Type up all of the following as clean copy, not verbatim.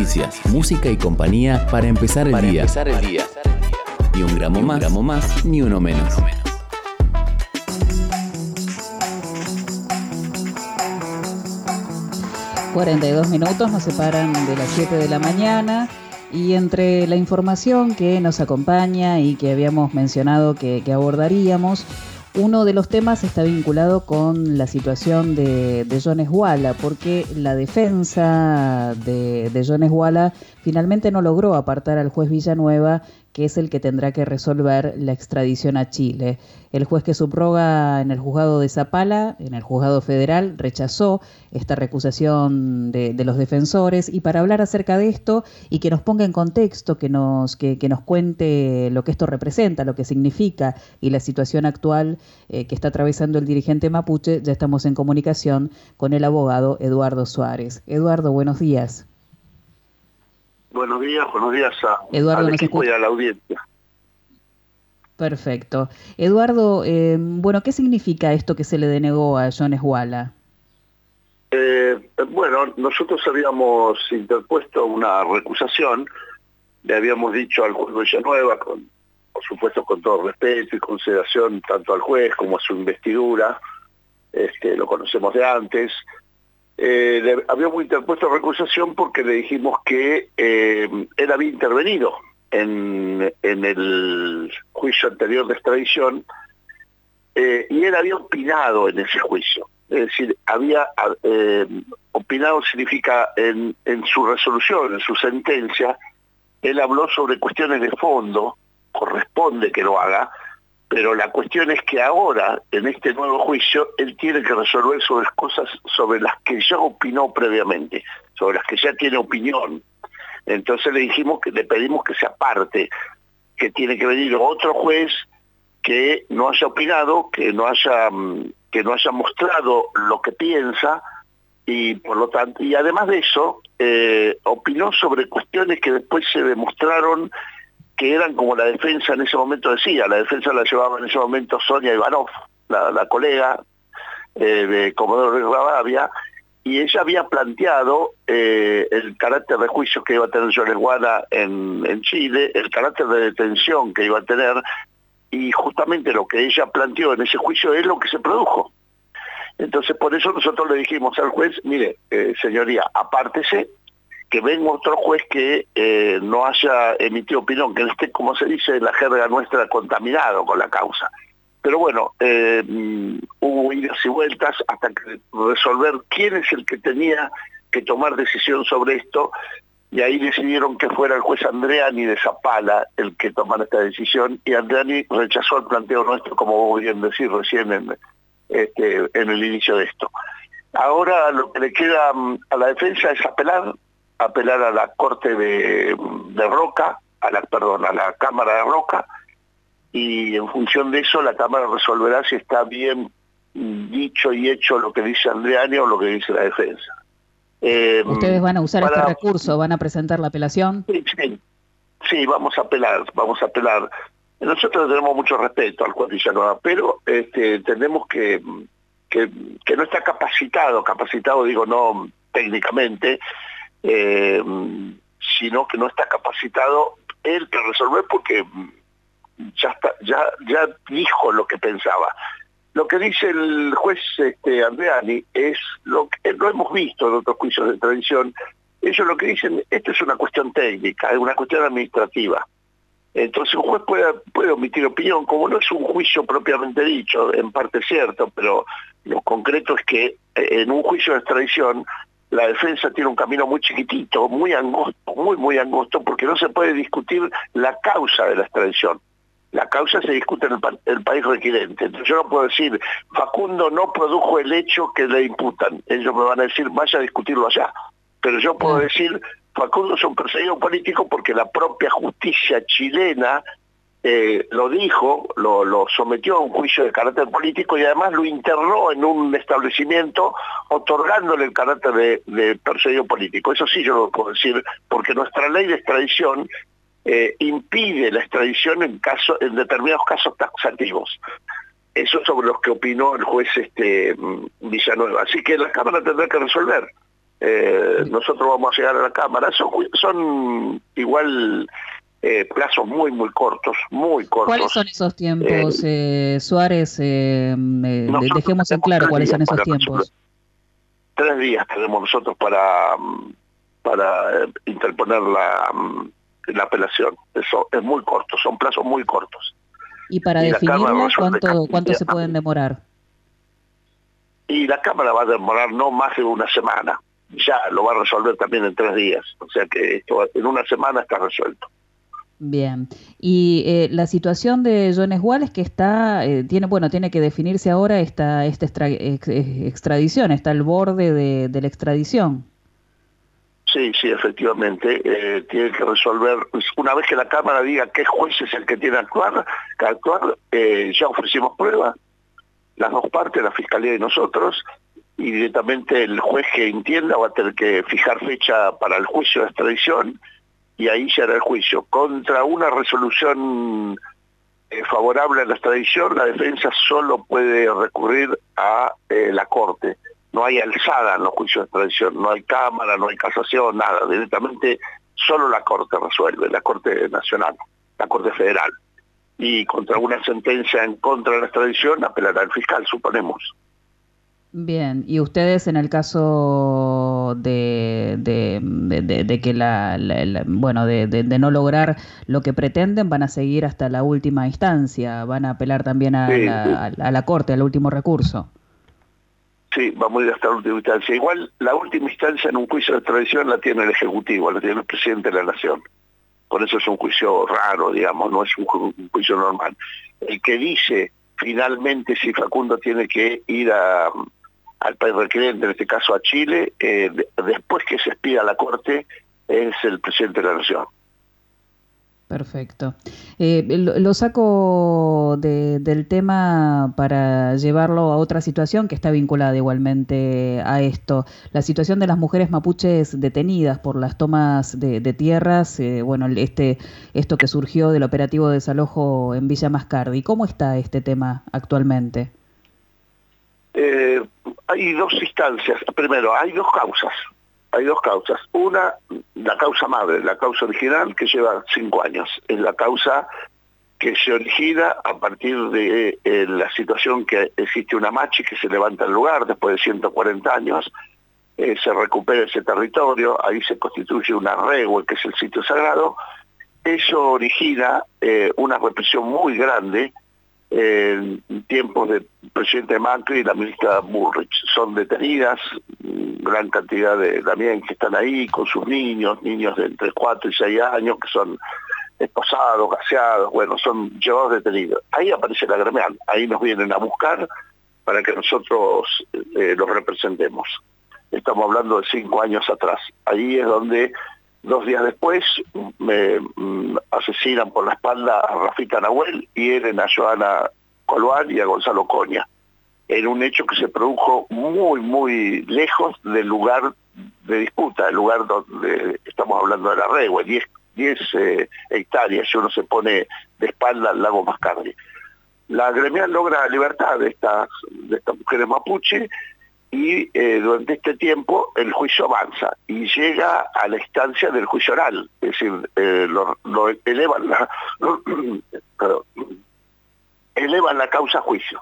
noticias, música y compañía para empezar el día. Ni un gramo más, ni uno menos. 42 minutos nos separan de las 7 de la mañana y entre la información que nos acompaña y que habíamos mencionado que abordaríamos, uno de los temas está vinculado con la situación de Jones Walla, porque la defensa de Jones Walla finalmente no logró apartar al juez Villanueva, que es el que tendrá que resolver la extradición a Chile. El juez que subroga en el juzgado de Zapala, en el juzgado federal, rechazó esta recusación de los defensores, y para hablar acerca de esto y que nos ponga en contexto, que nos cuente lo que esto representa, lo que significa y la situación actual que está atravesando el dirigente mapuche, ya estamos en comunicación con el abogado Eduardo Suárez. Eduardo, buenos días. Buenos días Eduardo, al equipo y a la audiencia. Perfecto. Eduardo, bueno, ¿qué significa esto que se le denegó a Jones Walla? Bueno, nosotros habíamos interpuesto una recusación, le habíamos dicho al juez Villanueva, por supuesto con todo respeto y consideración tanto al juez como a su investidura, lo conocemos de antes. Le habíamos interpuesto recusación porque le dijimos que él había intervenido en el juicio anterior de extradición y él había opinado en ese juicio. Es decir, había opinado significa en su resolución, en su sentencia, él habló sobre cuestiones de fondo, corresponde que lo haga, pero la cuestión es que ahora, en este nuevo juicio, él tiene que resolver sobre cosas sobre las que ya opinó previamente, sobre las que ya tiene opinión. Entonces le pedimos que se aparte, que tiene que venir otro juez que no haya opinado, que no haya mostrado lo que piensa, y por lo tanto, y además de eso, opinó sobre cuestiones que después se demostraron que eran como la defensa en ese momento decía. La defensa la llevaba en ese momento Sonia Ivanov, la colega de Comodoro Rivadavia, y ella había planteado el carácter de juicio que iba a tener Jones Walla en Chile, el carácter de detención que iba a tener, y justamente lo que ella planteó en ese juicio es lo que se produjo. Entonces por eso nosotros le dijimos al juez, mire, señoría, apártese, que venga otro juez que no haya emitido opinión, que no esté, como se dice en la jerga nuestra, contaminado con la causa. Pero bueno, hubo idas y vueltas hasta que resolver quién es el que tenía que tomar decisión sobre esto, y ahí decidieron que fuera el juez Andreani de Zapala el que tomara esta decisión, y Andreani rechazó el planteo nuestro, como vos bien decís recién en el inicio de esto. Ahora lo que le queda a la defensa es apelar a la Corte de Roca, a la Cámara de Roca, y en función de eso la Cámara resolverá si está bien dicho y hecho lo que dice Andreani o lo que dice la defensa. ¿Ustedes van a usar este recurso? ¿Van a presentar la apelación? Sí, vamos a apelar. Nosotros tenemos mucho respeto al juez Villanueva, pero entendemos que no está capacitado digo no técnicamente, sino que no está capacitado él para resolver, porque ya dijo lo que pensaba. Lo que dice el juez Andreani es lo que lo hemos visto en otros juicios de extradición. Ellos lo que dicen, esto es una cuestión técnica, es una cuestión administrativa. Entonces un juez puede omitir opinión, como no es un juicio propiamente dicho, en parte es cierto, pero lo concreto es que en un juicio de extradición la defensa tiene un camino muy chiquitito, muy angosto, muy angosto, porque no se puede discutir la causa de la extradición. La causa se discute en el país requirente. Entonces yo no puedo decir, Facundo no produjo el hecho que le imputan. Ellos me van a decir, vaya a discutirlo allá. Pero yo puedo decir, Facundo es un perseguido político porque la propia justicia chilena lo dijo, lo sometió a un juicio de carácter político y además lo internó en un establecimiento otorgándole el carácter de perseguido político. Eso sí yo lo puedo decir, porque nuestra ley de extradición impide la extradición en determinados casos taxativos. Eso sobre los que opinó el juez Villanueva. Así que la Cámara tendrá que resolver. Nosotros vamos a llegar a la Cámara. Son igual plazos muy cortos, muy cortos. ¿Cuáles son esos tiempos, Suárez? Dejemos en claro cuáles son esos tiempos. 3 días tenemos nosotros para interponer la apelación. Eso es muy corto, son plazos muy cortos. ¿Y para definirla cuánto se pueden demorar? Y la Cámara va a demorar no más de una semana. Ya lo va a resolver también en 3 días. O sea que esto en una semana está resuelto. Bien. Y la situación de Jones Wall es que tiene que definirse ahora esta extradición, está al borde de la extradición. Sí, efectivamente. Tiene que resolver, una vez que la Cámara diga qué juez es el que tiene que actuar, ya ofrecimos pruebas, las dos partes, la Fiscalía y nosotros, y directamente el juez que entienda va a tener que fijar fecha para el juicio de extradición, y ahí se hará el juicio. Contra una resolución favorable a la extradición, la defensa solo puede recurrir a la Corte. No hay alzada en los juicios de extradición, no hay Cámara, no hay casación, nada. Directamente solo la Corte resuelve, la Corte Nacional, la Corte Federal. Y contra una sentencia en contra de la extradición apelará el fiscal, suponemos. Bien, y ustedes en el caso de que de no lograr lo que pretenden, van a seguir hasta la última instancia, van a apelar también a la Corte, al último recurso. Sí, vamos a ir hasta la última instancia. Igual la última instancia en un juicio de extradición la tiene el Ejecutivo, la tiene el Presidente de la Nación. Por eso es un juicio raro, digamos, no es un juicio normal. El que dice finalmente si Facundo tiene que ir al país requerente, en este caso a Chile, después que se expida la Corte, es el Presidente de la Nación. Perfecto. Lo saco del tema para llevarlo a otra situación que está vinculada igualmente a esto. La situación de las mujeres mapuches detenidas por las tomas de tierras, esto que surgió del operativo de desalojo en Villa Mascardi. ¿Cómo está este tema actualmente? Hay 2 instancias. Primero, hay 2 causas. Una, la causa madre, la causa original, que lleva 5 años. Es la causa que se origina a partir de la situación que existe una machi que se levanta el lugar después de 140 años, se recupera ese territorio, ahí se constituye una regua, que es el sitio sagrado. Eso origina una represión muy grande en tiempos del presidente Macri y la ministra Bullrich. Son detenidas gran cantidad también que están ahí con sus niños de entre 4 y 6 años, que son esposados, gaseados, son llevados detenidos. Ahí aparece la gremial, ahí nos vienen a buscar para que nosotros los representemos. Estamos hablando de 5 años atrás. Ahí es donde 2 días después me asesinan por la espalda a Rafita Nahuel y hieren a Joana Coloán y a Gonzalo Coña, en un hecho que se produjo muy lejos del lugar de disputa, el lugar donde estamos hablando de la regua, 10 hectáreas, si uno se pone de espalda al lago Mascardi. La gremial logra la libertad de estas mujeres mapuche y durante este tiempo el juicio avanza y llega a la instancia del juicio oral, es decir, elevan la causa a juicio.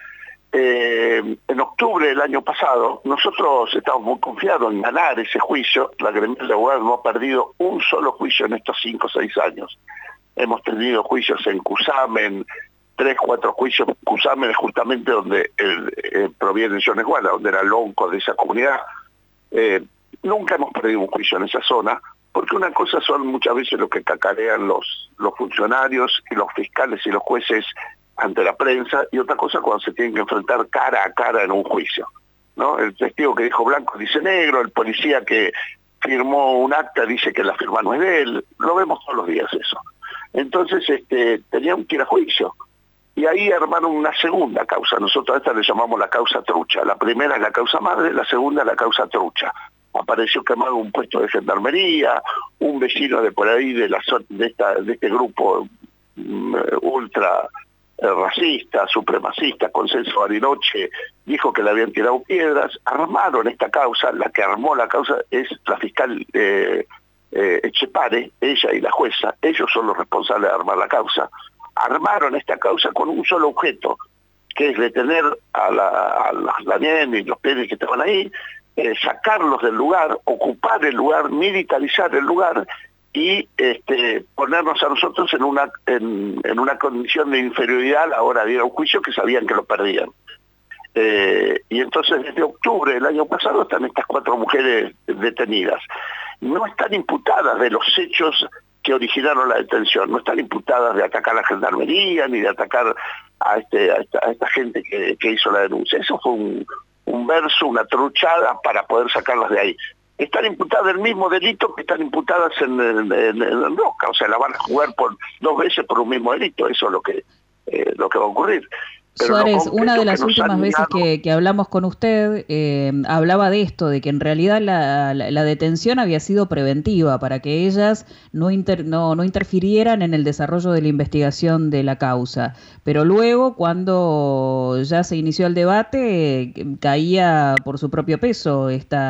En octubre del año pasado, nosotros estamos muy confiados en ganar ese juicio. La gremial de abogados no ha perdido un solo juicio en estos 5 o 6 años. Hemos tenido juicios en Cusamen, 3, 4 juicios. Cusamen es justamente donde proviene Jones Wall, donde era el onco de esa comunidad. Nunca hemos perdido un juicio en esa zona, porque una cosa son muchas veces lo que cacarean los funcionarios y los fiscales y los jueces ante la prensa, y otra cosa cuando se tienen que enfrentar cara a cara en un juicio, ¿no? El testigo que dijo blanco dice negro, el policía que firmó un acta dice que la firma no es de él. Lo vemos todos los días eso. Entonces tenían que ir a juicio, y ahí armaron una segunda causa. Nosotros a esta le llamamos la causa trucha. La primera es la causa madre, la segunda es la causa trucha. Apareció quemado un puesto de gendarmería, un vecino de por ahí de este grupo ultra racista, supremacista, Consenso Bariloche, dijo que le habían tirado piedras, armaron esta causa, la que armó la causa es la fiscal Echepare, ella y la jueza, ellos son los responsables de armar la causa, armaron esta causa con un solo objeto, que es detener a la nena y los pibes que estaban ahí, sacarlos del lugar, ocupar el lugar, militarizar el lugar y ponernos a nosotros en una condición de inferioridad a la hora de ir a un juicio que sabían que lo perdían. Y entonces desde octubre del año pasado están estas 4 mujeres detenidas. No están imputadas de los hechos que originaron la detención, no están imputadas de atacar a la gendarmería ni de atacar a esta gente que hizo la denuncia. Eso fue un verso, una truchada para poder sacarlas de ahí. Están imputadas del mismo delito que están imputadas en Roca, o sea, la van a jugar por 2 veces por un mismo delito, eso es lo que va a ocurrir. Pero Suárez, una de las últimas veces que hablamos con usted, hablaba de esto, de que en realidad la detención había sido preventiva para que ellas no interfirieran en el desarrollo de la investigación de la causa. Pero luego, cuando ya se inició el debate, caía por su propio peso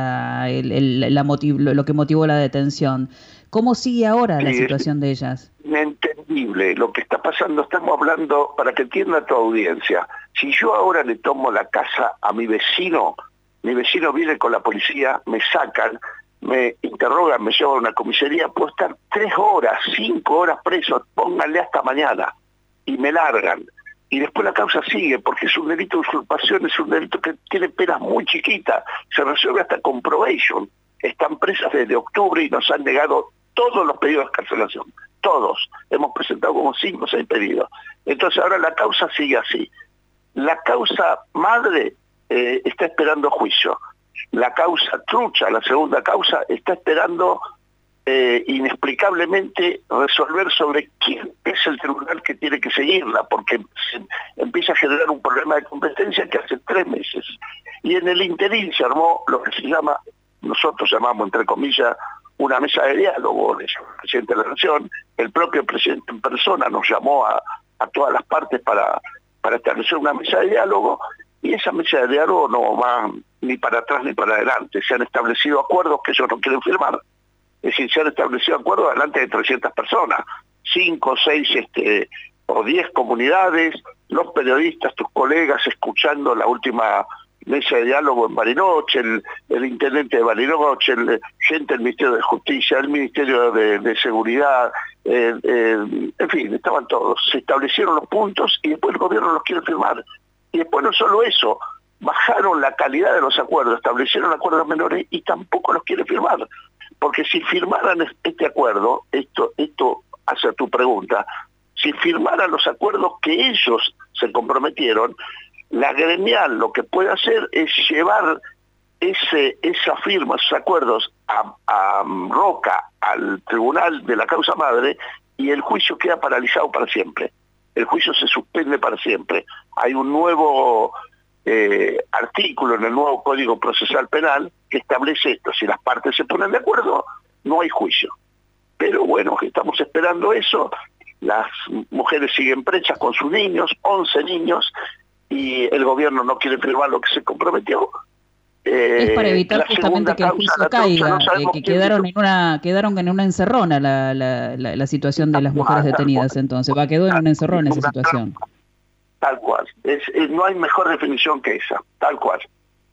lo que motivó la detención. ¿Cómo sigue ahora la situación de ellas? Inentendible lo que está pasando. Estamos hablando, para que entienda tu audiencia, si yo ahora le tomo la casa a mi vecino viene con la policía, me sacan, me interrogan, me llevan a una comisaría, puedo estar 3 horas, 5 horas preso, pónganle hasta mañana, y me largan. Y después la causa sigue, porque es un delito de usurpación, es un delito que tiene penas muy chiquitas, se resuelve hasta con probation. Están presas desde octubre y nos han negado todos los pedidos de excarcelación, todos. Hemos presentado como 5 o 6 pedidos. Entonces ahora la causa sigue así. La causa madre está esperando juicio. La causa trucha, la segunda causa, está esperando inexplicablemente resolver sobre quién es el tribunal que tiene que seguirla, porque se empieza a generar un problema de competencia que hace 3 meses. Y en el interín se armó lo que se llama, nosotros llamamos entre comillas, una mesa de diálogo. El presidente de la Nación, el propio presidente en persona nos llamó a todas las partes para establecer una mesa de diálogo, y esa mesa de diálogo no va ni para atrás ni para adelante. Se han establecido acuerdos que ellos no quieren firmar. Es decir, se han establecido acuerdos delante de 300 personas, 5, 6 o 10 comunidades, los periodistas, tus colegas, escuchando la última mesa de diálogo en Bariloche, el intendente de Bariloche, gente del Ministerio de Justicia, el Ministerio de Seguridad, en fin, estaban todos. Se establecieron los puntos y después el gobierno los quiere firmar. Y después no solo eso, bajaron la calidad de los acuerdos, establecieron acuerdos menores y tampoco los quiere firmar. Porque si firmaran este acuerdo, esto hace tu pregunta, si firmaran los acuerdos que ellos se comprometieron, la gremial lo que puede hacer es llevar esa firma, esos acuerdos a Roca, al tribunal de la causa madre, y el juicio queda paralizado para siempre. El juicio se suspende para siempre. Hay un nuevo artículo en el nuevo Código Procesal Penal que establece esto: si las partes se ponen de acuerdo, no hay juicio. Pero bueno, estamos esperando eso. Las mujeres siguen presas con sus niños, 11 niños, y el gobierno no quiere firmar lo que se comprometió. Es para evitar justamente que el juicio caiga, que quedaron en una encerrona la situación de las mujeres detenidas. Entonces quedó en una encerrona esa situación. Tal cual, no hay mejor definición que esa, tal cual.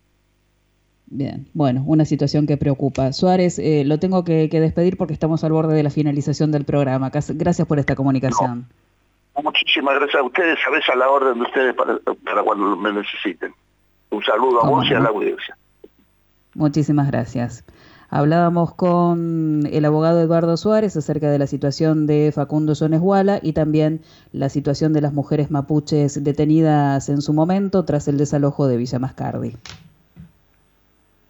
Bien, bueno, una situación que preocupa. Suárez, lo tengo que despedir porque estamos al borde de la finalización del programa. Gracias por esta comunicación. No, muchísimas gracias a ustedes, sabés, a la orden de ustedes para cuando me necesiten. Un saludo a vos y a la audiencia. Muchísimas gracias. Hablábamos con el abogado Eduardo Suárez acerca de la situación de Facundo Yones-Wala y también la situación de las mujeres mapuches detenidas en su momento tras el desalojo de Villa Mascardi.